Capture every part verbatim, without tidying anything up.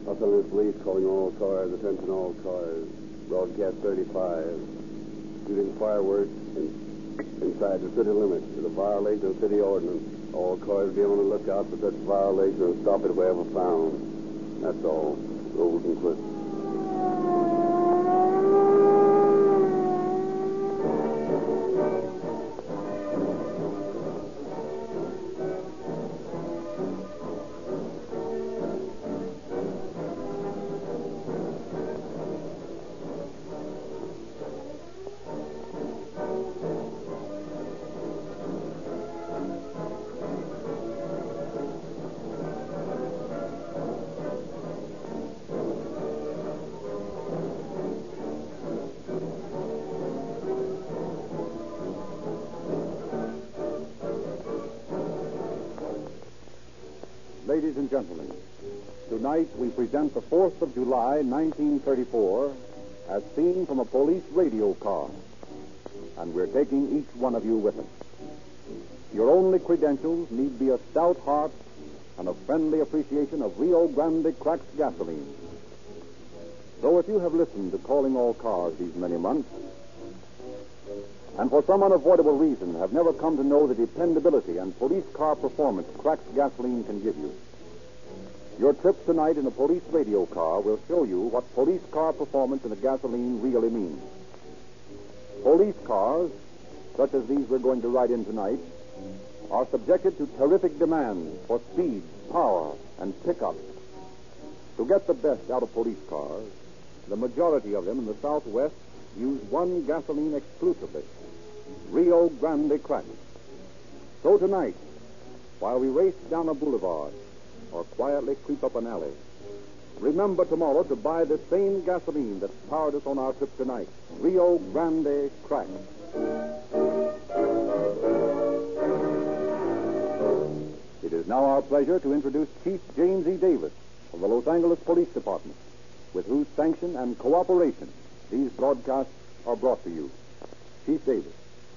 Los Angeles Police calling all cars, attention all cars. Broadcast thirty-five. Shooting fireworks in, inside the city limits is a violation of city ordinance. All cars be on the lookout for such violation and stop it wherever found. That's all. Rolls and clips. Ladies and gentlemen, tonight we present the fourth of July, nineteen thirty-four, as seen from a police radio car. And we're taking each one of you with us. Your only credentials need be a stout heart and a friendly appreciation of Rio Grande cracked gasoline. So if you have listened to Calling All Cars these many months, and for some unavoidable reason have never come to know the dependability and police car performance cracked gasoline can give you, your trip tonight in a police radio car will show you what police car performance in a gasoline really means. Police cars, such as these we're going to ride in tonight, are subjected to terrific demands for speed, power, and pickup. To get the best out of police cars, the majority of them in the Southwest use one gasoline exclusively, Rio Grande cracked. So tonight, while we race down a boulevard or quietly creep up an alley, remember tomorrow to buy the same gasoline that powered us on our trip tonight, Rio Grande cracked. It is now our pleasure to introduce Chief James E. Davis of the Los Angeles Police Department, with whose sanction and cooperation these broadcasts are brought to you. Chief Davis.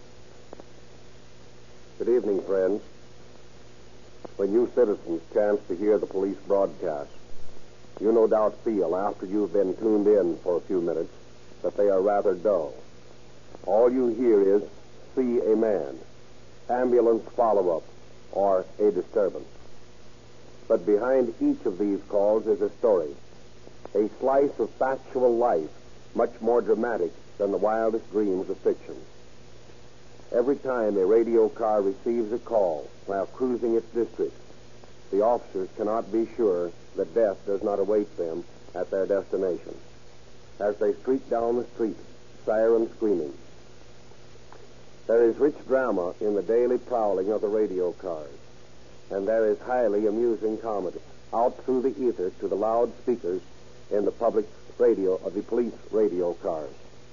Good evening, friends. When you citizens chance to hear the police broadcast, you no doubt feel, after you've been tuned in for a few minutes, that they are rather dull. All you hear is, see a man, ambulance follow-up, or a disturbance. But behind each of these calls is a story, a slice of factual life, much more dramatic than the wildest dreams of fiction. Every time a radio car receives a call while cruising its district, the officers cannot be sure that death does not await them at their destination. As they streak down the street, sirens screaming. There is rich drama in the daily prowling of the radio cars, and there is highly amusing comedy out through the ether to the loudspeakers in the public radio of the police radio cars.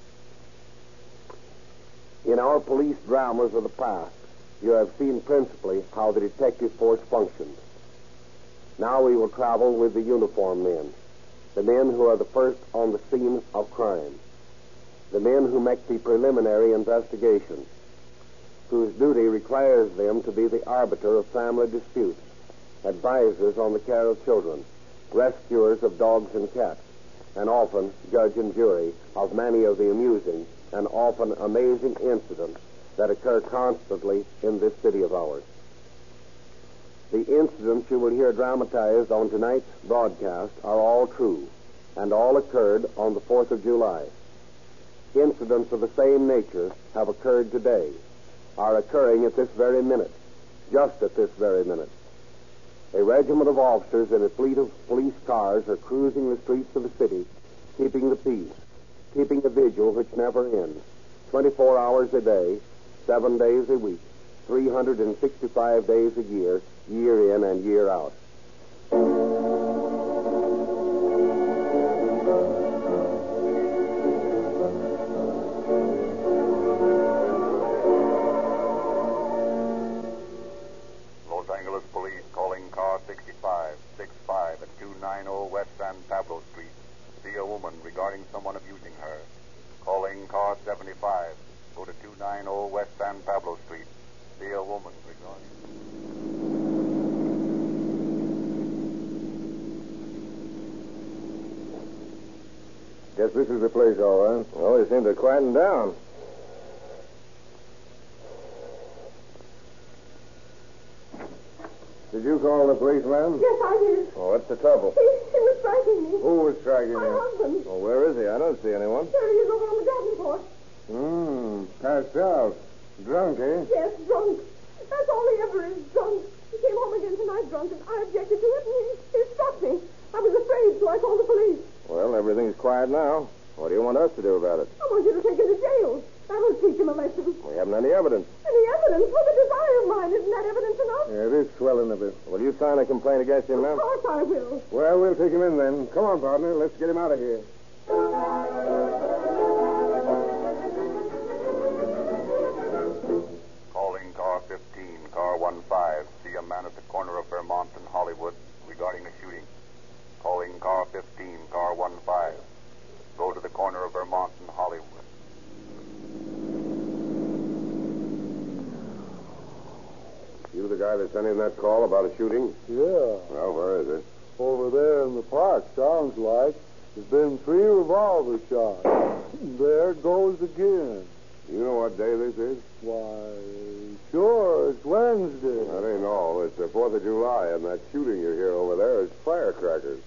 In our police dramas of the past, you have seen principally how the detective force functions. Now we will travel with the uniformed men, the men who are the first on the scene of crime, the men who make the preliminary investigation, whose duty requires them to be the arbiter of family disputes, advisors on the care of children, rescuers of dogs and cats, and often judge and jury of many of the amusing and often amazing incidents that occur constantly in this city of ours. The incidents you will hear dramatized on tonight's broadcast are all true, and all occurred on the fourth of July. Incidents of the same nature have occurred today, are occurring at this very minute, just at this very minute. A regiment of officers in a fleet of police cars are cruising the streets of the city, keeping the peace, keeping a vigil which never ends, twenty-four hours a day, seven days a week, three hundred sixty-five days a year, year in and year out. Los Angeles Police calling car sixty-five, sixty-five at two ninety West San Pablo Street. See a woman regarding someone abusing her. Calling car seventy-five. Go to two ninety West San Pablo Street. See a woman regarding... Guess this is the place, all right. Well, they seem to quieten down. Did you call the police, ma'am? Yes, I did. Oh, what's the trouble? He, he was striking me. Who was striking My you? husband. Oh, where is he? I don't see anyone. There he is over on the Davenport. Hmm, passed out. Drunk, eh? Yes, drunk. That's all he ever is, drunk. He came home again tonight drunk, and I objected to it, and he, he struck me. I was afraid, so I called the police. Well, everything's quiet now. What do you want us to do about it? I want you to take him to jail. That'll teach him a lesson. We haven't any evidence. Any evidence? Well, the desire of mine, isn't that evidence enough? Yeah, it is swelling a bit. Will you sign a complaint against him, ma'am? Of course I will. Well, we'll take him in then. Come on, partner. Let's get him out of here. Calling car fifteen, car one five. See a man at the corner of Vermont and Hollywood regarding a shooting. Calling car fifteen, car one five. Go to the corner of Vermont and Hollywood. You the guy that sent in that call about a shooting? Yeah, Well, where is it? over there in the park, sounds like. There's been three revolver shots. There it goes again. You know what day this is? Why, sure, it's Wednesday. That ain't all. It's the fourth of July, and that shooting you hear over there is firecrackers.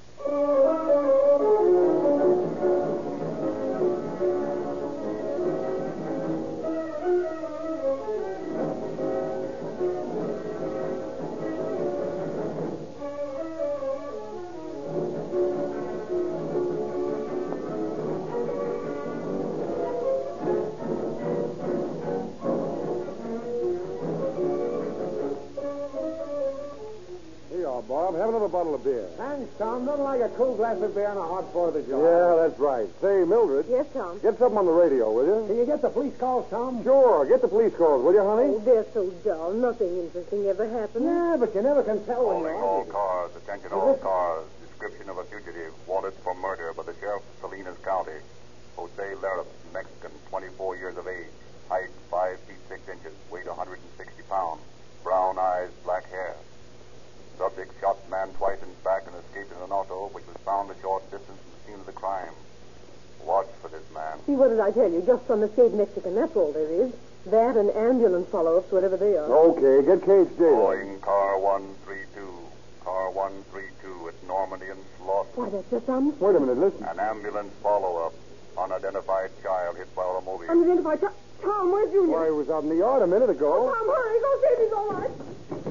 Bob, have another bottle of beer. Thanks, Tom. Nothing like a cool glass of beer on a hot fourth of July. Yeah, that's right. Say, Mildred. Yes, Tom. Get something on the radio, will you? Can you get the police calls, Tom? Sure. Get the police calls, will you, honey? Oh, they're so dull. Nothing interesting ever happens. Yeah, but you never can tell when Calling you're all agitated. cars. Attention all cars. Description of a fugitive wanted for murder by the sheriff of Salinas County. Jose Lerop, Mexican, twenty-four years of age. Height five feet six inches. Weight one hundred sixty pounds. Brown eyes, black hair. Subject shot man twice in the back and escaped in an auto, which was found a short distance from the scene of the crime. Watch for this man. See, what did I tell you? Just some escaped Mexican. That's all there is. That and ambulance follow-ups, whatever they are. Okay, get Cage data. Calling car one three two. Car one three two at Normandy and Slaughter. Why, that's just some Wait a minute, listen. An ambulance follow-up. Unidentified child hit by automobile. unidentified. Tom, Tom, where's Junior? Why, he was out in the yard a minute ago. Tom, hurry. Go see if he's all right.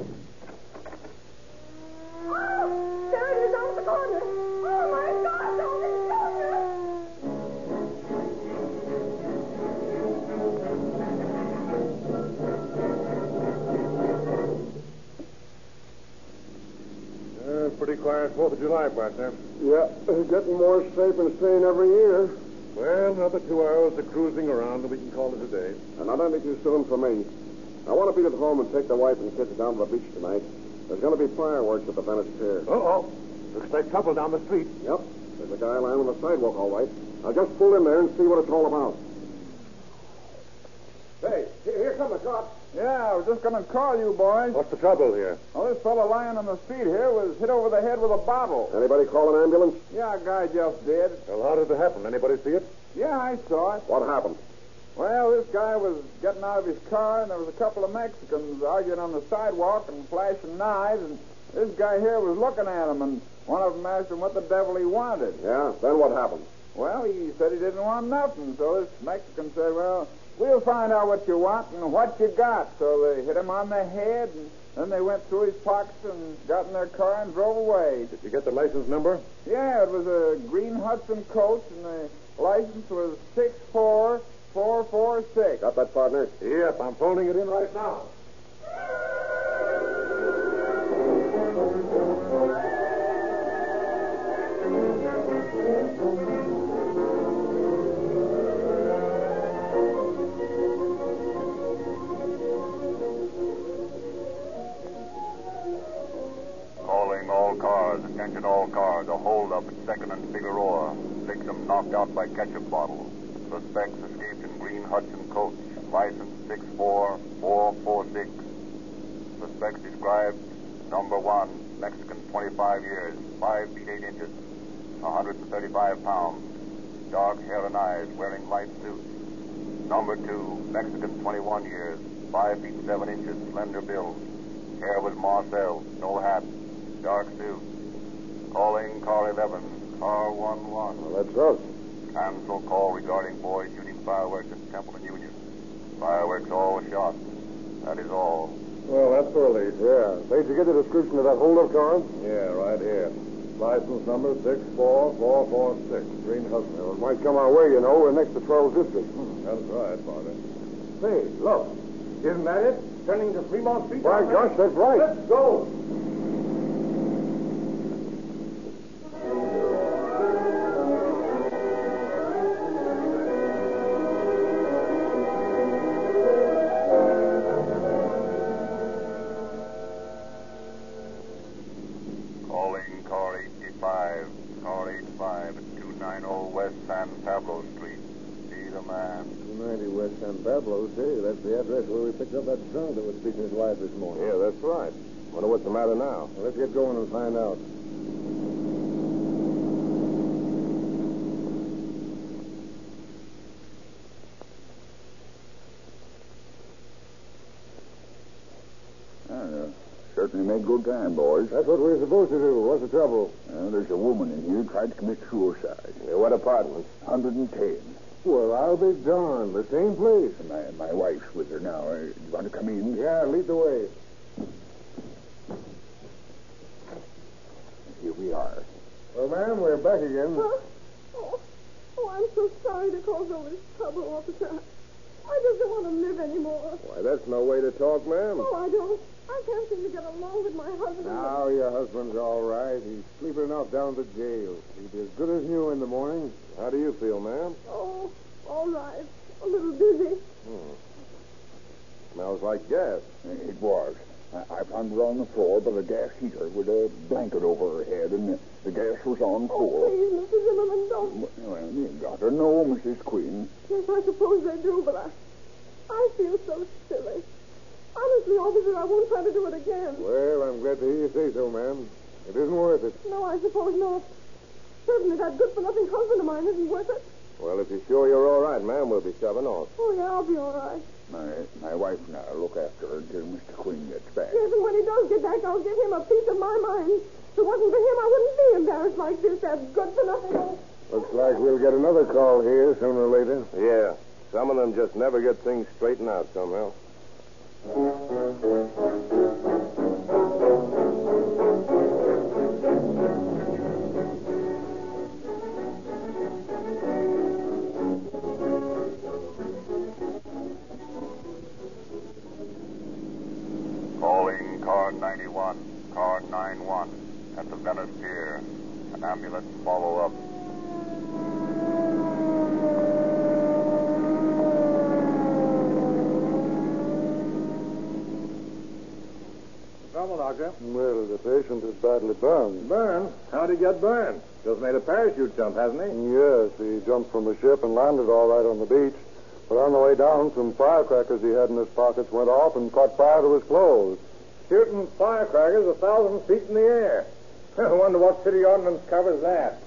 Oh, there it is down the corner. Oh, my God, don't be Uh, pretty quiet fourth of July, partner. Yeah, getting more safe and sane every year. Well, another two hours of cruising around, and we can call it a day. And not any too soon for me. I want to be at home and take the wife and kids down to the beach tonight. There's going to be fireworks at the Venice Pier. Uh-oh. Looks like trouble down the street. Yep. There's a guy lying on the sidewalk, all right. I'll just pull in there and see what it's all about. Hey, here come the cops. Yeah, I was just going to call you, boys. What's the trouble here? Well, this fellow lying on the street here was hit over the head with a bottle. Anybody call an ambulance? Yeah, a guy just did. Well, how did it happen? Anybody see it? Yeah, I saw it. What happened? Well, this guy was getting out of his car, and there was a couple of Mexicans arguing on the sidewalk and flashing knives, and this guy here was looking at him, and one of them asked him what the devil he wanted. Yeah, then what happened? Well, he said he didn't want nothing, so this Mexican said, well, we'll find out what you want and what you got. So they hit him on the head, and then they went through his pockets and got in their car and drove away. Did you get the license number? Yeah, it was a green Hudson coach, and the license was six four four four six. Got that, partner? Yep, I'm phoning it in right now. Calling all cars. Attention all cars. A holdup at second and Figueroa. Victim knocked out by ketchup bottle. Suspects escaped in green Hudson coach. License six four four four six. Suspects described number one, Mexican, twenty-five years, five feet eight inches, one hundred thirty-five pounds. dark hair and eyes, wearing light suits. Number two, Mexican, twenty-one years, five feet seven inches, slender build. Hair was Marcel, no hat, dark suit. Calling car eleven, car one one. Well, that's us. Cancel call regarding boy shooting fireworks at Templeton Union. Fireworks all shot. That is all. Well, that's the release. Yeah. Did you get the description of that holdup car? Yeah, right here. License number six four four four six. Green Hudson. Well, it might come our way, you know. We're next to twelfth District. Hmm, that's right, Father. Say, look. Isn't that it? Turning to Fremont Street? By gosh, that's right. Let's go. Calling car eighty-five, car eighty-five at two ninety West San Pablo Street. See the man. two ninety West San Pablo, say. That's the address where we picked up that drunk that was speaking his wife this morning. Yeah, that's right. Wonder what's the matter now. Well, let's get going and find out. Uh, certainly made good time, boys. That's what we're supposed to do. What's the trouble? Uh, there's a woman in here tried to commit suicide. Yeah, what apartment? one hundred ten. Well, I'll be darned. The same place. My, my wife's with her now. Uh, you want to come in? Yeah, lead the way. Here we are. Well, ma'am, we're back again. Huh? Oh, oh, I'm so sorry to cause all this trouble, officer. I just don't want to live anymore. Why, that's no way to talk, ma'am. Oh, I don't. I can't seem to get along with my husband. Now your husband's all right. He's sleeping enough down at the jail. He'll be as good as new in the morning. How do you feel, ma'am? Oh, all right. A little dizzy. Hmm. Smells like gas. Uh, It was. I, I found her on the floor by the gas heater with a blanket over her head, and the, the gas was on Oh, full. please, Mister Zimmerman, don't. Well, you got to know, Missus Queen. Yes, I suppose they do, but I, I feel so silly. Honestly, officer, I won't try to do it again. Well, I'm glad to hear you say so, ma'am. It isn't worth it. No, I suppose not. Certainly, that good-for-nothing husband of mine isn't worth it. Well, if you're sure you're all right, ma'am, we'll be shoving off. Oh, yeah, I'll be all right. My my wife and I look after her until Mister Queen gets back. Yes, and when he does get back, I'll give him a piece of my mind. If it wasn't for him, I wouldn't be embarrassed like this, that good-for-nothing old... Looks like we'll get another call here sooner or later. Yeah. Some of them just never get things straightened out somehow. Calling car ninety-one, car nine one at the Venice Pier. An ambulance follow up. Trouble, Doctor. Well, the patient is badly burned. Burned? How'd he get burned? Just made a parachute jump, hasn't he? Yes, he jumped from the ship and landed all right on the beach. But on the way down, some firecrackers he had in his pockets went off and caught fire to his clothes. Shooting firecrackers a thousand feet in the air. I wonder what city ordinance covers that.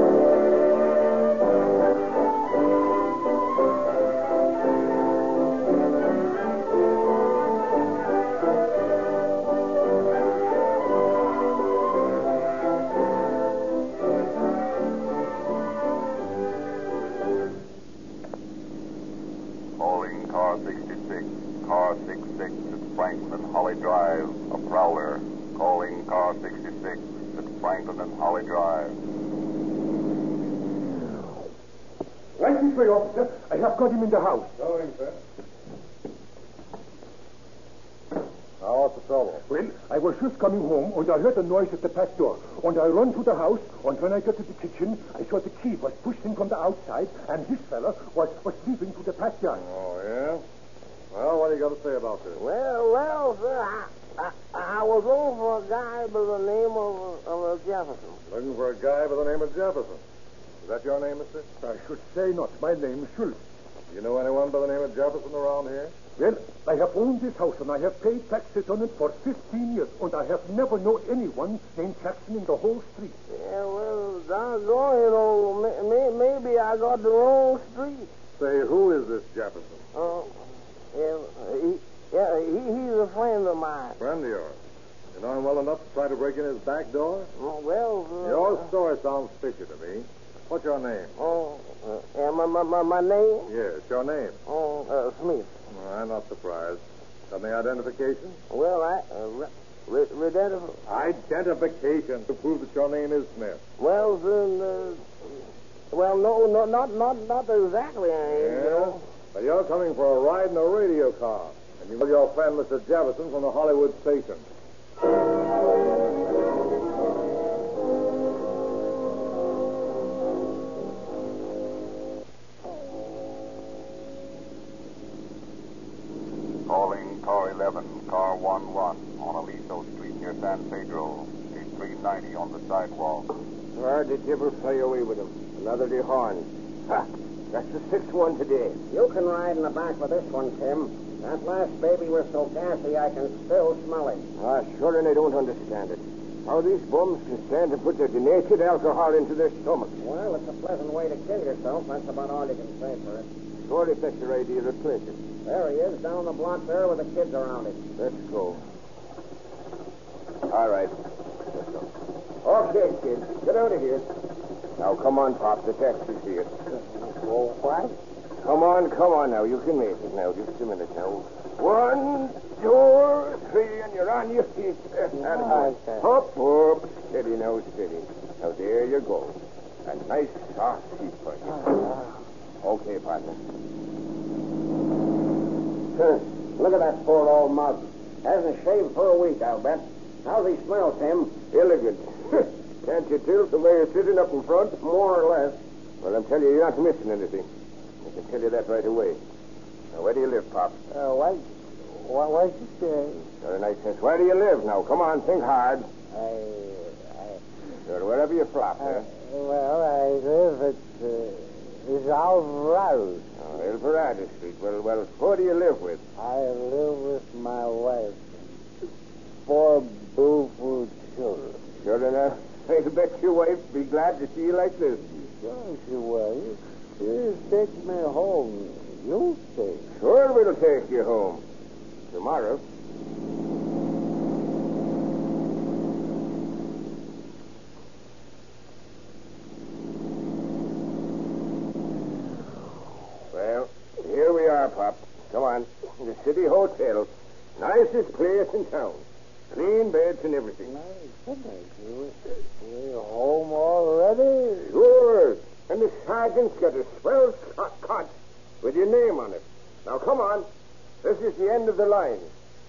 Calling car sixty-six, car sixty-six at Franklin and Holly Drive, a prowler. Calling car sixty-six at Franklin and Holly Drive. Right this way, officer. I have got him in the house. Going, sir. Now, what's the trouble? Well, I was just coming home, and I heard a noise at the back door. And I run to the house, and when I got to the kitchen, I saw the key was pushed in from the outside, and this fella was, was sleeping to the backyard. Oh, yeah? Well, what do you got to say about this? Well, well, sir, I, I, I was looking for a guy by the name of, of Jefferson. Looking for a guy by the name of Jefferson. Is that your name, mister? I should say not. My name is Schultz. You know anyone by the name of Jefferson around here? Well, I have owned this house, and I have paid taxes on it for fifteen years, and I have never known anyone named Jackson in the whole street. Yeah, well, doggone, you know, may, may, maybe I got the wrong street. Say, who is this Jefferson? Oh, uh, yeah, he, yeah, he, he's a friend of mine. Friend of yours. You know him well enough to try to break in his back door? Oh, well, uh, Your story sounds fishy to me. What's your name? Oh, uh, yeah, my, my, my, my name? Yes, your name. Oh, uh, Smith. Well, I'm not surprised. Got any identification? Well, I, uh, re- re- rededif- Identification to prove that your name is Smith. Well, then, uh, well, no, no, not, not, not exactly. I, Yeah? you know. But you're coming for a ride in a radio car. And you with your friend, Mister Jefferson, from the Hollywood station. Calling car eleven, car one one on Aliso Street near San Pedro. Street three ninety on the sidewalk. Where did you ever play away with him? Another dehorn. Ha! That's the sixth one today. You can ride in the back with this one, Tim. That last baby was so gassy I can still smell it. Ah, sure, and I don't understand it. How these bums can stand to put their denatured alcohol into their stomachs. Well, it's a pleasant way to kill yourself. That's about all you can say for it. Sure, if that's your idea of pleasure. There he is, down the block there with the kids around him. Let's go. All right. Let's go. Okay, kids. Get out of here. Now, come on, Pop. The taxi's here. Oh, what? Come on, come on now. You can make it now. Just a minute now. One, two, three, and you're on your feet. Okay. Hop, hop. Steady now, steady. Now, there you go. A nice soft seat for you. Okay, partner. Huh. Look at that poor old mug. Hasn't shaved for a week, I'll bet. How's he smell, Tim? Elegant. Can't you tell the way you're sitting up in front? More or less. Well, I'm telling you, you're not missing anything. I can tell you that right away. Now, where do you live, Pop? Uh, what? What was it say? Very nice sense. Where do you live now? Come on, think hard. I, I... Sure, wherever you flop, Uh, huh? well, I live at, uh, is Alvarado. Oh, Alvarado Street. Well, well, who do you live with? I live with my wife. Four boo-boo children. Sure enough. I bet your wife be glad to see you like this. Sure she will. You take me home. You stay. Sure, we'll take you home. Tomorrow. Well, here we are, Pop. Come on. The City Hotel. Nicest place in town. Clean beds and everything. My goodness, you, you home already? Sure. And the sergeant's got a swell cot, cot with your name on it. Now, come on. This is the end of the line.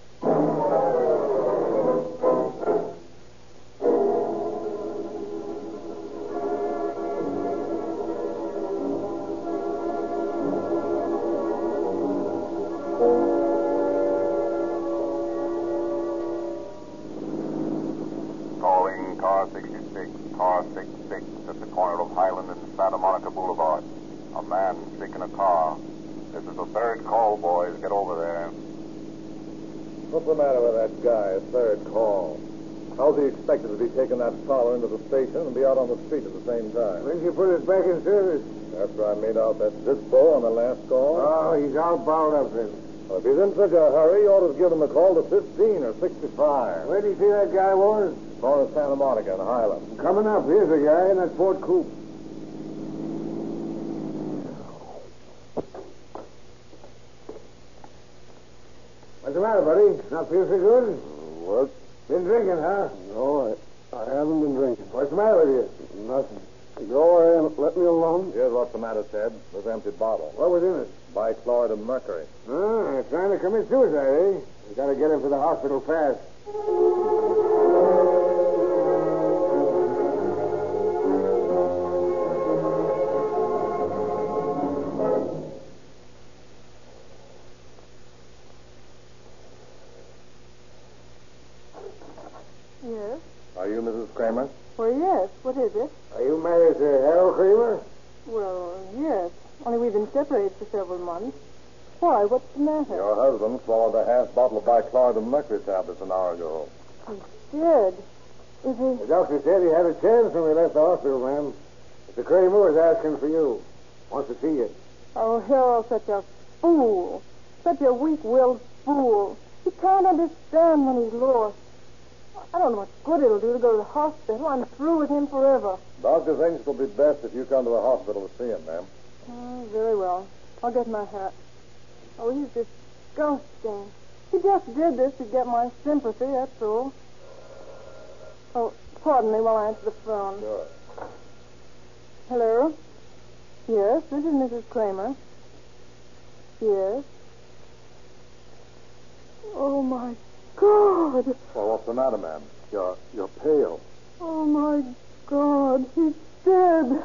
Calling car sixty-six, car sixty-six at the corner of Highland and Santa Monica Boulevard. A man sick in a car. This is the third call, boys. Get over there. What's the matter with that guy? A third call. How's he expected to be taking that prowler into the station and be out on the street at the same time? When you put us back in service? After I made out that dispo on the last call? Oh, he's all bound up then. Well, if he's in such a hurry, you ought to give him a call to fifteen or sixty-five. Where do you see that guy was? Going to Santa Monica and Highland. Coming up. Here's a guy in that Ford coupe. What's the matter, buddy? Not feel so good? What? Been drinking, huh? No, I, I haven't been drinking. What's the matter with you? Nothing. Go away and let me alone. Here's what's the matter, Ted. This empty bottle. What was in it? Bichloride of mercury. Ah, trying to commit suicide, eh? We gotta get him to the hospital fast. Yes? Are you Missus Kramer? Well, yes. What is it? Are you married to Harold Kramer? Well, yes. Only we've been separated for several months. Why? What's the matter? Your husband swallowed a half bottle of bichloride of mercury tablets an hour ago. He's dead. Is he? The doctor said he had a chance when we left the hospital, ma'am. Mister Kramer is asking for you. Wants to see you. Oh, Harold's such a fool. Such a weak-willed fool. He can't understand when he's lost. I don't know what good it'll do to go to the hospital. I'm through with him forever. Doctor thinks it'll be best if you come to the hospital to see him, ma'am. Oh, very well. I'll get my hat. Oh, he's disgusting. He just did this to get my sympathy, that's all. Oh, pardon me while I answer the phone. Sure. Hello? Yes, this is Missus Kramer. Yes. Oh, my God. Well, what's the matter, ma'am? You're, you're pale. Oh, my God. He's dead.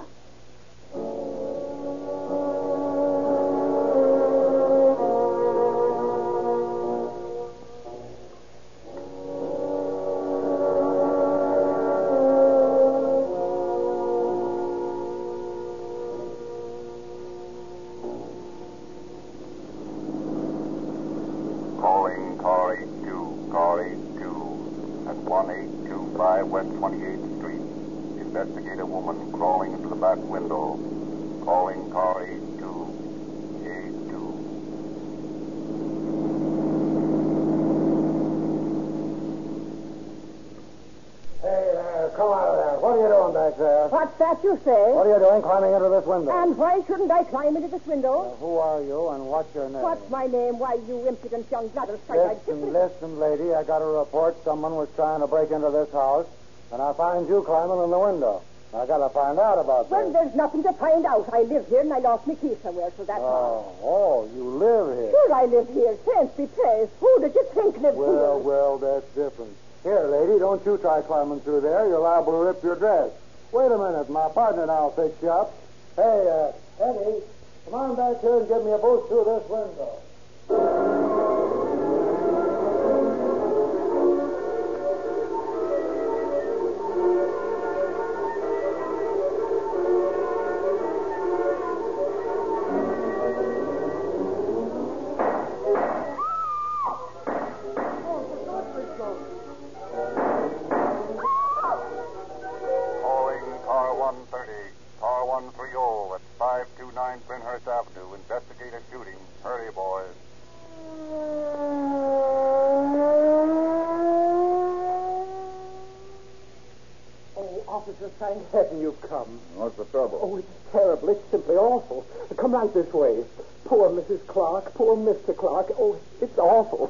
Calling car eight two, car eight two, at one eight two five West twenty-eighth Street. Investigate a woman crawling into the back window. Calling car eight two, eight two. Hey, there, come out of there. What are you doing back there? What's that you say? What are you doing climbing into this window? And why shouldn't I climb into this window? Uh, who are you and what's your name? What's my name? Why, you impudent young blatherskite. I'd Listen, simply... listen, lady. I got a report someone was trying to break into this house, and I find you climbing in the window. I got to find out about Well, this. there's nothing to find out. I live here and I lost my key somewhere, so that's all. Oh, oh, you live here. Sure, I live here. Fancy place. Who did you think lived Well, here? well, that's different. Here, lady, don't you try climbing through there. You're liable to rip your dress. Wait a minute. My partner and I'll fix you up. Hey, uh, Eddie, come on back here and give me a boost through this window. Calling car one thirty, car one thirty at five two nine Prinhurst Avenue. Investigate a shooting. Hurry, boys. Oh, officer, thank heaven you've come. What's the trouble? Oh, it's terrible. It's simply awful. Come right this way. Poor Missus Clark. Poor Mister Clark. Oh, it's awful.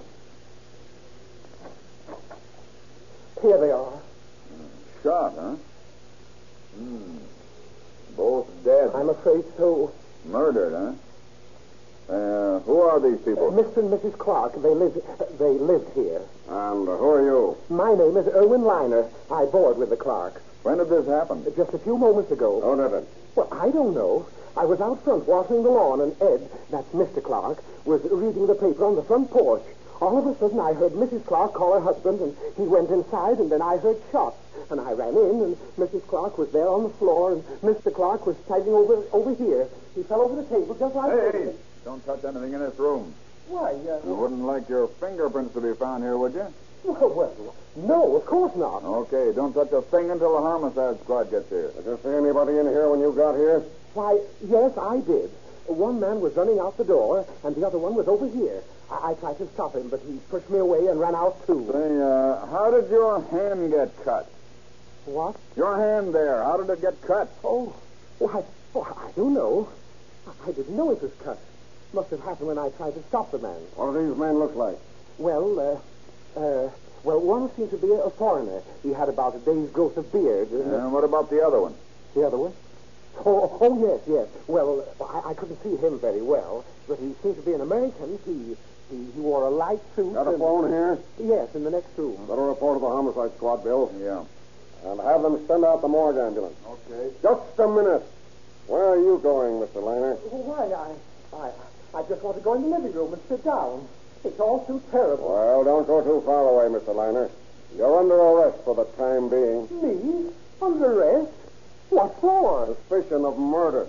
Here they are. Shot, huh? Hmm. Both dead. I'm afraid so. Murdered, huh? Uh, who are these people? Uh, Mister and Missus Clark, they live, they lived here. And uh, who are you? My name is Irwin Liner. I board with the Clarks. When did this happen? Just a few moments ago. Who did it? Well, I don't know. I was out front watering the lawn, and Ed, that's Mister Clark, was reading the paper on the front porch. All of a sudden, I heard Missus Clark call her husband, and he went inside, and then I heard shots. And I ran in, and Missus Clark was there on the floor, and Mister Clark was standing over over here. He fell over the table just like Hey, this. hey, don't touch anything in this room. Why, uh, You wouldn't like your fingerprints to be found here, would you? well, well, no, of course not. Okay, don't touch a thing until the homicide squad gets here. Did you see anybody in here when you got here? Why, yes, I did. One man was running out the door, and the other one was over here. I, I tried to stop him, but he pushed me away and ran out, too. Say, uh, how did your hand get cut? What? Your hand there, how did it get cut? Oh, why, oh, I don't know. I, I didn't know it was cut. Must have happened when I tried to stop the man. What do these men look like? Well, uh, uh, well, one seemed to be a foreigner. He had about a day's growth of beard. And And what about the other one? the other one? Oh, oh, yes, yes. Well, I, I couldn't see him very well, but he seemed to be an American. He he, he wore a light suit. Got a and- phone here? Yes, in the next room. Got a report of the homicide squad, Bill. Yeah. And have them send out the morgue ambulance. Okay. Just a minute. Where are you going, Mister Liner? Oh, why, I, I, I just want to go in the living room and sit down. It's all too terrible. Well, don't go too far away, Mister Liner. You're under arrest for the time being. Me? Under arrest? What for? Suspicion of murder.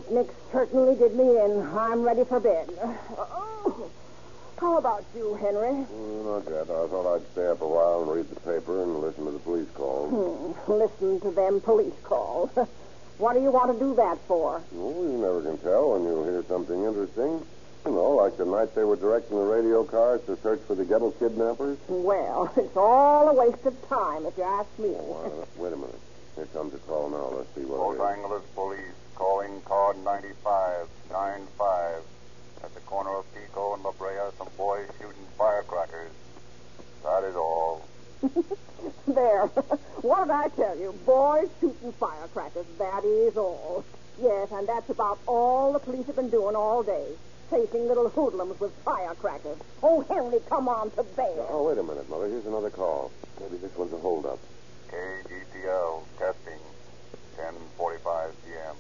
picnic certainly did me in. I'm ready for bed. Oh. How about you, Henry? Mm, not yet. I thought I'd stay up a while and read the paper and listen to the police calls. Hmm. Listen to them police calls. What do you want to do that for? Oh, you never can tell when you hear something interesting. You know, like the night they were directing the radio cars to search for the ghetto kidnappers. Well, it's all a waste of time, if you ask me. Oh, uh, wait a minute. Here comes a call now. Let's see what Los it is. Angeles Police calling car ninety-five ninety-five. At the corner of Pico and La Brea, some boys shooting firecrackers. That is all. There. What did I tell you? Boys shooting firecrackers. That is all. Yes, and that's about all the police have been doing all day. Chasing little hoodlums with firecrackers. Oh, Henry, come on to bed. Oh, wait a minute, Mother. Here's another call. Maybe this one's a holdup. K G T L testing. ten forty-five p.m.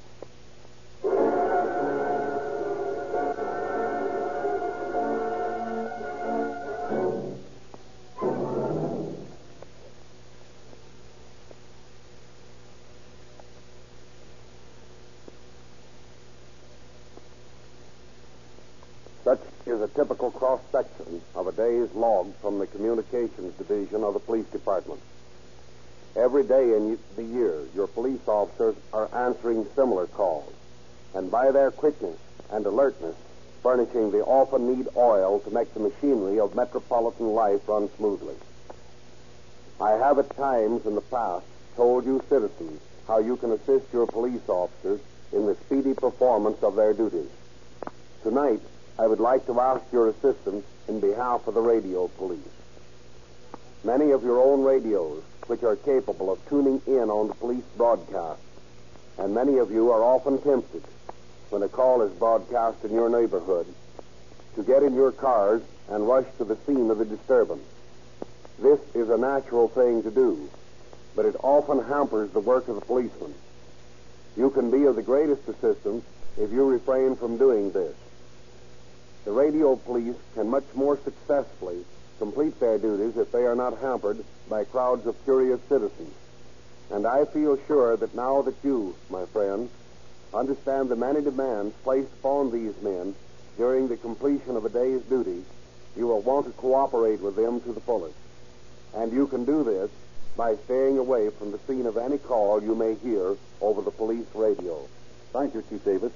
Such is a typical cross-section of a day's log from the Communications Division of the Police Department. Every day in the year, your police officers are answering similar calls, and by their quickness and alertness, furnishing the often need oil to make the machinery of metropolitan life run smoothly. I have at times in the past told you citizens how you can assist your police officers in the speedy performance of their duties. Tonight, I would like to ask your assistance in behalf of the radio police. Many of your own radios, which are capable of tuning in on the police broadcast, and many of you are often tempted, when a call is broadcast in your neighborhood, to get in your cars and rush to the scene of the disturbance. This is a natural thing to do, but it often hampers the work of the policeman. You can be of the greatest assistance if you refrain from doing this. The radio police can much more successfully complete their duties if they are not hampered by crowds of curious citizens. And I feel sure that now that you, my friend, understand the many demands placed upon these men during the completion of a day's duty, you will want to cooperate with them to the fullest. And you can do this by staying away from the scene of any call you may hear over the police radio. Thank you, Chief Davis.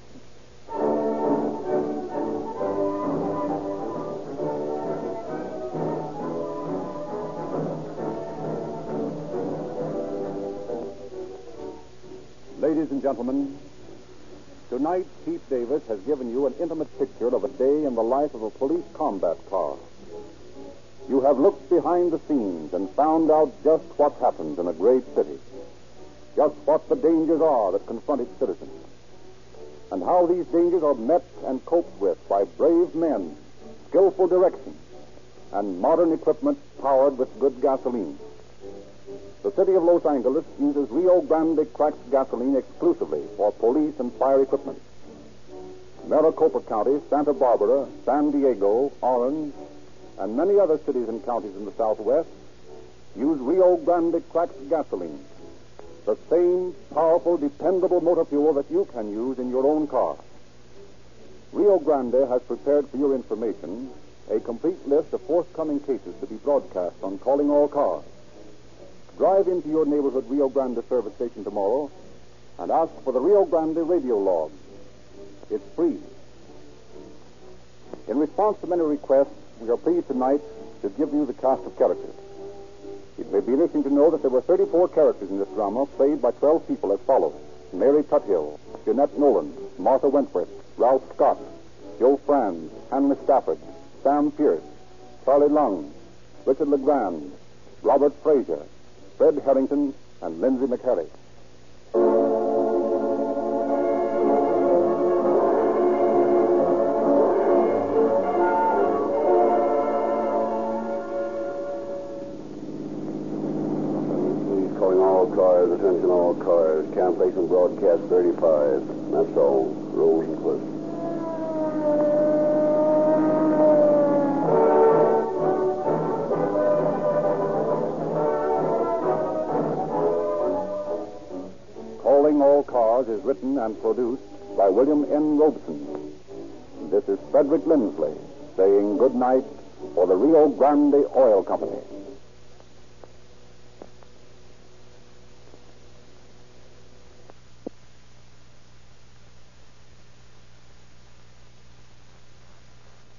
Ladies and gentlemen, tonight Chief Davis has given you an intimate picture of a day in the life of a police combat car. You have looked behind the scenes and found out just what happens in a great city, just what the dangers are that confront its citizens, and how these dangers are met and coped with by brave men, skillful direction, and modern equipment powered with good gasoline. The city of Los Angeles uses Rio Grande cracked gasoline exclusively for police and fire equipment. Maricopa County, Santa Barbara, San Diego, Orange, and many other cities and counties in the Southwest use Rio Grande cracked gasoline, the same powerful, dependable motor fuel that you can use in your own car. Rio Grande has prepared for your information a complete list of forthcoming cases to be broadcast on Calling All Cars. Drive into your neighborhood Rio Grande service station tomorrow and ask for the Rio Grande radio log. It's free. In response to many requests, we are pleased tonight to give you the cast of characters. It may be interesting to know that there were thirty-four characters in this drama, played by twelve people as follows: Mary Tuthill, Jeanette Nolan, Martha Wentworth, Ralph Scott, Joe Franz, Hanley Stafford, Sam Pierce, Charlie Lung, Richard LeGrand, Robert Frazier, Fred Harrington, and Lindsay McHarry. Please calling all cars, attention all cars. Cancellation broadcast thirty-five. That's all. Rosencliff. Calling All Cars is written and produced by William N. Robeson. This is Frederick Lindsley saying good night for the Rio Grande Oil Company.